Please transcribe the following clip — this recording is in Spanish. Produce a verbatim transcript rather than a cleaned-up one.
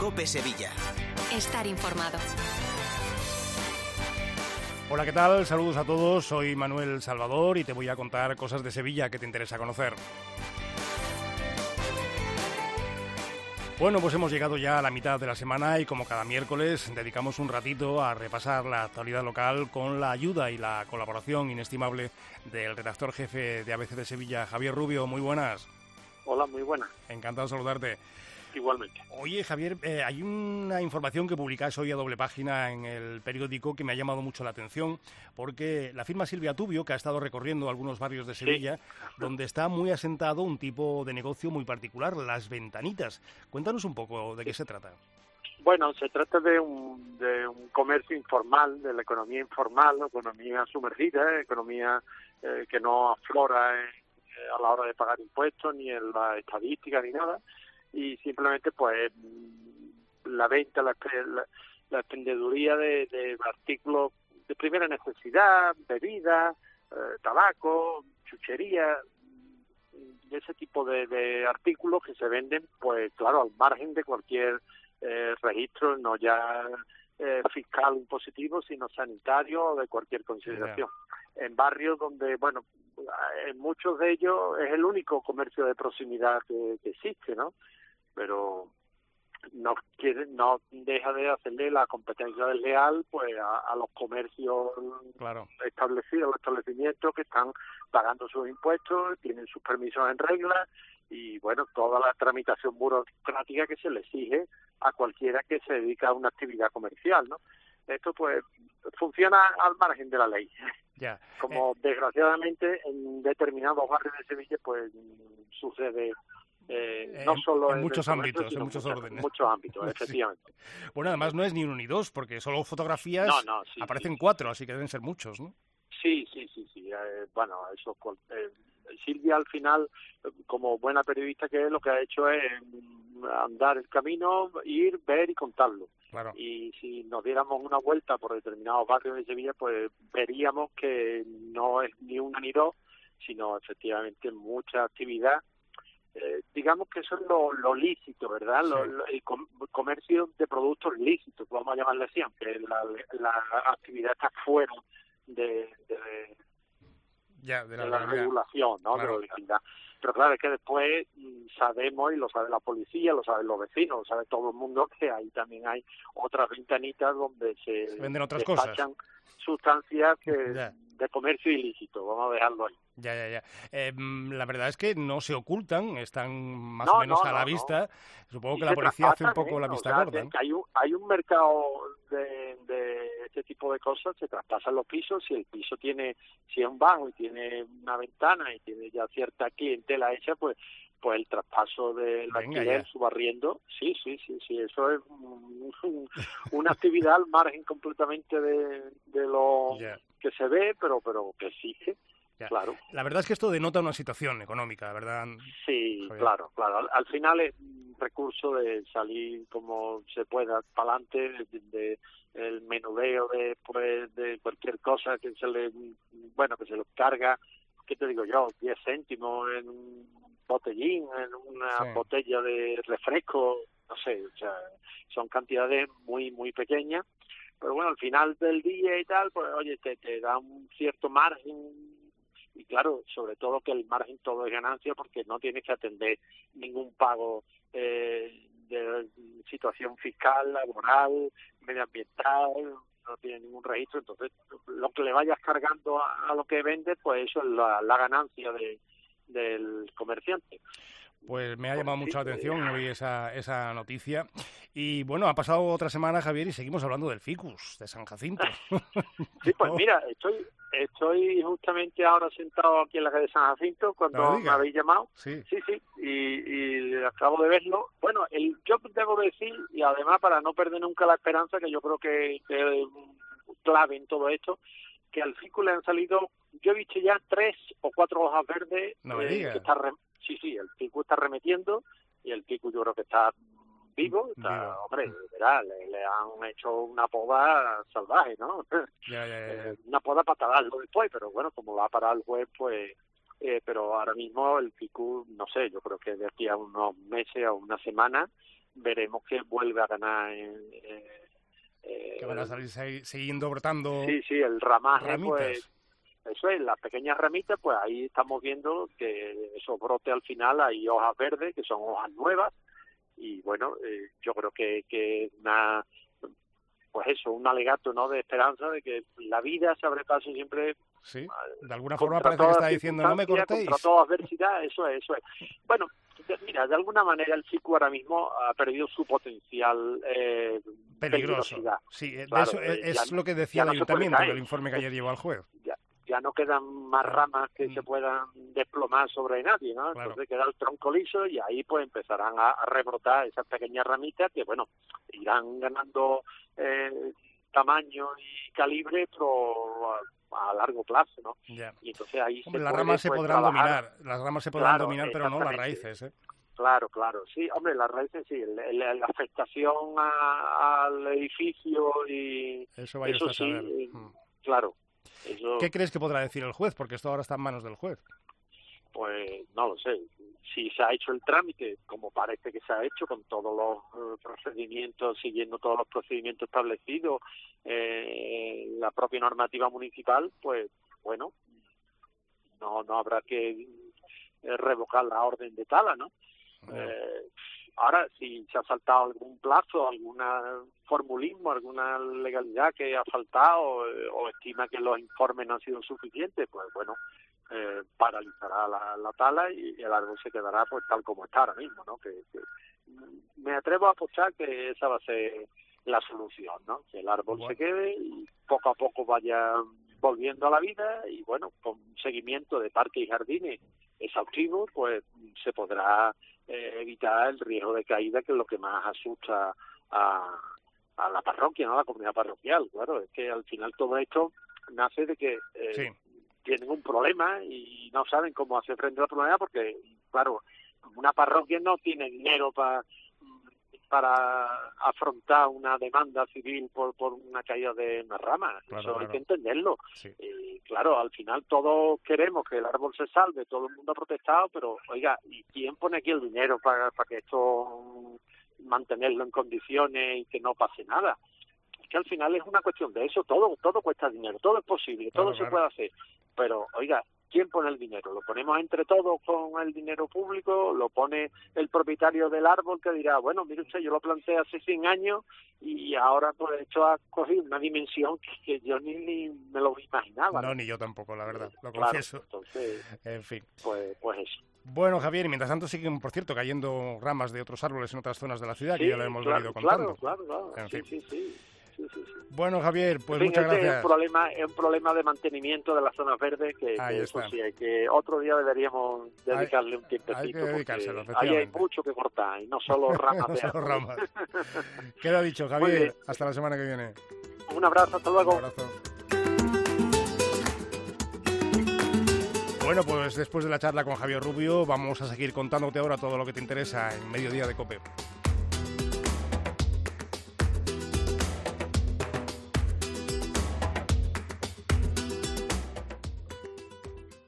COPE Sevilla. Estar informado. Hola, ¿qué tal? Saludos a todos, soy Manuel Salvador y te voy a contar cosas de Sevilla que te interesa conocer. Bueno, pues hemos llegado ya a la mitad de la semana y como cada miércoles dedicamos un ratito a repasar la actualidad local con la ayuda y la colaboración inestimable del redactor jefe de A B C de Sevilla, Javier Rubio. Muy buenas. Hola, muy buenas. Encantado de saludarte. Igualmente. Oye, Javier, eh, hay una información que publicáis hoy a doble página en el periódico que me ha llamado mucho la atención, porque la firma Silvia Tubio, que ha estado recorriendo algunos barrios de Sevilla, sí, donde está muy asentado un tipo de negocio muy particular, las ventanitas. Cuéntanos un poco de qué se trata. Bueno, se trata de un, de un comercio informal, de la economía informal, economía sumergida, economía eh, que no aflora en, eh, a la hora de pagar impuestos, ni en la estadística, ni nada. Y simplemente pues la venta, la, la, la expendeduría de, de artículos de primera necesidad, bebidas, eh, tabaco, chuchería, de ese tipo de, de artículos que se venden, pues claro, al margen de cualquier eh, registro, no ya eh, fiscal impositivo, sino sanitario o de cualquier consideración. Yeah. En barrios donde, bueno, en muchos de ellos es el único comercio de proximidad que, que existe, ¿no? Pero no quiere, no deja de hacerle la competencia desleal pues a, a los comercios claro. establecidos, los establecimientos que están pagando sus impuestos, tienen sus permisos en regla y bueno, toda la tramitación burocrática que se le exige a cualquiera que se dedica a una actividad comercial, ¿no? Esto pues funciona al margen de la ley. Ya. Como eh. desgraciadamente en determinados barrios de Sevilla pues sucede. Eh, no solo en, en muchos comercio, ámbitos, en muchos órdenes. En muchos ámbitos, efectivamente. Sí. Bueno, además no es ni uno ni dos, porque solo fotografías no, no, sí, aparecen sí, cuatro, así que deben ser muchos, ¿no? Sí, sí, sí, sí. Eh, bueno, eso. Eh, Silvia al final, como buena periodista que es, lo que ha hecho es andar el camino, ir, ver y contarlo. Claro. Y si nos diéramos una vuelta por determinados barrios de Sevilla, pues veríamos que no es ni una ni dos, sino efectivamente mucha actividad. Eh, digamos que eso es lo, lo lícito, ¿verdad? Sí. Lo, lo, el com- comercio de productos lícitos, vamos a llamarle así, aunque la, la actividad está fuera de, de, ya, de la, de la regulación, ¿no? Claro. De la legalidad. Pero claro, es que después sabemos, y lo sabe la policía, lo saben los vecinos, lo sabe todo el mundo, que ahí también hay otras ventanitas donde se, se venden otras despachan cosas. Sustancias que, ya. de comercio ilícito, vamos a dejarlo ahí. Ya, ya, ya. Eh, la verdad es que no se ocultan, están más no, o menos no, a la no, vista. No. Supongo y que la policía hace un poco ¿eh? la vista o sea, gorda. ¿no? Que hay, un, hay un mercado de, de este tipo de cosas, se traspasan los pisos, si el piso tiene, si es un bajo y tiene una ventana y tiene ya cierta clientela hecha, pues pues el traspaso del alquiler, subarriendo, sí, sí, sí, sí, eso es un, un, una actividad al margen completamente de, de lo yeah. que se ve, pero pero que existe. Ya. Claro. La verdad es que esto denota una situación económica, ¿verdad? Sí, Javier? claro, claro. Al, al final es un recurso de salir como se pueda para adelante, de, de el menudeo de, pues, de cualquier cosa que se le, bueno, que se lo carga, ¿qué te digo yo? diez céntimos en un botellín, en una sí. botella de refresco, no sé, o sea, son cantidades muy, muy pequeñas, pero bueno, al final del día y tal, pues oye, te, te da un cierto margen. Y claro, sobre todo que el margen todo es ganancia porque no tienes que atender ningún pago eh, de situación fiscal, laboral, medioambiental, no tiene ningún registro. Entonces, lo que le vayas cargando a, a lo que vendes, pues eso es la, la ganancia de, del comerciante. Pues me ha llamado mucho la atención hoy esa, esa noticia. Y bueno, ha pasado otra semana, Javier, y seguimos hablando del ficus, de San Jacinto. Sí, pues mira, estoy estoy justamente ahora sentado aquí en la calle San Jacinto cuando me habéis llamado. Sí, sí, sí y, y acabo de verlo. Bueno, el yo debo decir, y además para no perder nunca la esperanza, que yo creo que, que es clave en todo esto, que al ficus le han salido, yo he visto ya tres o cuatro hojas verdes. No me eh, digas. que está re, sí, sí, el ficus está remetiendo y el ficus yo creo que está vivo, está, vivo. hombre, verá, le, le han hecho una poda salvaje, ¿no? Ya, ya, ya, ya. Eh, una poda para tardarlo después, pero bueno, como va a parar el juez, pues, eh, pero ahora mismo el ficus, no sé, yo creo que de aquí a unos meses, a una semana, veremos que vuelve a ganar en, en, que van a salir siguiendo brotando. Sí, sí, el ramaje, ramitas. Pues, eso es, las pequeñas ramitas, pues ahí estamos viendo que esos brotes al final hay hojas verdes, que son hojas nuevas, y bueno, eh, yo creo que, que una, pues eso, un alegato, ¿no?, de esperanza de que la vida se abre paso siempre. Sí, de alguna forma parece que está diciendo, no me cortéis. Contra toda adversidad, eso es, eso es. Bueno, mira, de alguna manera el psico ahora mismo ha perdido su potencial eh, peligroso. peligrosidad. Sí, de claro, eso es, eh, es no, lo que decía el no ayuntamiento, el informe que ayer llevó al juez. Ya, ya no quedan más ramas que mm. se puedan desplomar sobre nadie, ¿no? Claro. Entonces queda el tronco liso y ahí pues empezarán a, a rebrotar esas pequeñas ramitas que, bueno, irán ganando eh, tamaño y calibre, pero a, a largo plazo, ¿no? Ya. Y entonces ahí Hombre, se las puede, ramas se pues, podrán trabajar. dominar, las ramas se podrán Claro, dominar, pero no las raíces, ¿eh? Claro, claro, sí, hombre, las raíces sí, el, el, la afectación a, al edificio y eso, vaya eso usted sí, a saber. eh, Hmm. claro. Eso, ¿Qué crees que podrá decir el juez? Porque esto ahora está en manos del juez. Pues no lo sé. Si se ha hecho el trámite, como parece que se ha hecho, con todos los uh, procedimientos, siguiendo todos los procedimientos establecidos, eh, la propia normativa municipal, pues bueno, no no habrá que eh, revocar la orden de tala, ¿no? No. Eh, ahora, si se ha saltado algún plazo, alguna formulismo, alguna legalidad que ha faltado eh, o estima que los informes no han sido suficientes, pues bueno, eh, paralizará la, la tala y el árbol se quedará pues tal como está ahora mismo, ¿no? Que, que me atrevo a apostar que esa va a ser la solución, ¿no? Que el árbol bueno. se quede y poco a poco vaya volviendo a la vida y bueno, con seguimiento de parques y jardines exhaustivo, pues se podrá eh, evitar el riesgo de caída, que es lo que más asusta a, a la parroquia, ¿no? A la comunidad parroquial. Claro, es que al final todo esto nace de que eh, sí. tienen un problema y no saben cómo hacer frente al problema porque, claro, una parroquia no tiene dinero para para afrontar una demanda civil por por una caída de una rama. Claro, Eso claro. hay que entenderlo. Sí. Y claro, al final todos queremos que el árbol se salve, todo el mundo ha protestado, pero oiga, ¿y quién pone aquí el dinero para, para que esto mantenerlo en condiciones y que no pase nada? Es que al final es una cuestión de eso, todo todo cuesta dinero, todo es posible, Claro, todo claro. se puede hacer, pero oiga, ¿quién pone el dinero? ¿Lo ponemos entre todos con el dinero público? ¿Lo pone el propietario del árbol que dirá, bueno, mire usted, yo lo planté hace cien años y ahora pues esto ha cogido una dimensión que, que yo ni, ni me lo imaginaba? No, ¿no? ni yo tampoco, la verdad, lo Claro, confieso. entonces, En fin. pues, pues eso. Bueno, Javier, y mientras tanto siguen, por cierto, cayendo ramas de otros árboles en otras zonas de la ciudad, Sí, que ya lo hemos claro, venido contando. Claro, claro, claro. En Sí, fin. sí, sí. Sí, sí, sí. Bueno, Javier, pues en fin, muchas este gracias. Es un problema, es un problema de mantenimiento de las zonas verdes que, Ahí que eso está. sí, hay que otro día deberíamos dedicarle un tiempecito. hay que dedicárselo, porque ahí hay efectivamente. mucho que cortar y no solo ramas de Solo árboles. ramas. Queda dicho, Muy bien. Javier. Hasta la semana que viene. Un abrazo, hasta luego. Un abrazo. Bueno, pues después de la charla con Javier Rubio, vamos a seguir contándote ahora todo lo que te interesa en Mediodía de COPE.